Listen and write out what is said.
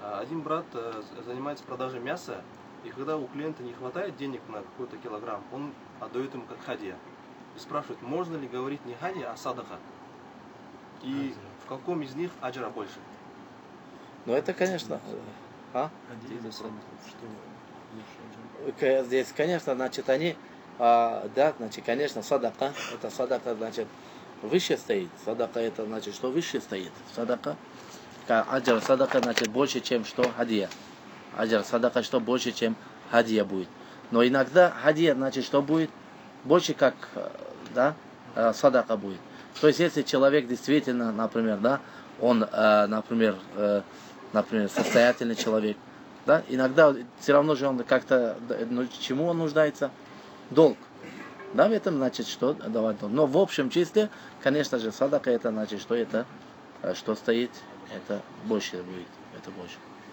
Один брат занимается продажей мяса, и когда у клиента не хватает денег на какой-то килограмм, он отдает ему как хадия. И спрашивает, можно ли говорить не хадия, а садаха? И в каком из них аджра больше? Ну это, конечно, здесь, конечно, значит, они, да, значит, конечно, садака, это садака, значит, выше стоит. Садака это значит, что выше стоит. Садака, аджар садака, значит, больше, чем что хадия. Аджар садака, что больше, чем хадия будет. Но иногда хадия, значит, что будет? Больше как, да, садака будет. То есть, если человек действительно, например, да, он, например, состоятельный человек, да, иногда все равно же он как-то, чему он нуждается? Долг. Да, в этом значит, что давать долг. Но в общем числе, конечно же, садака это значит, что это, что стоит, это больше будет, это больше.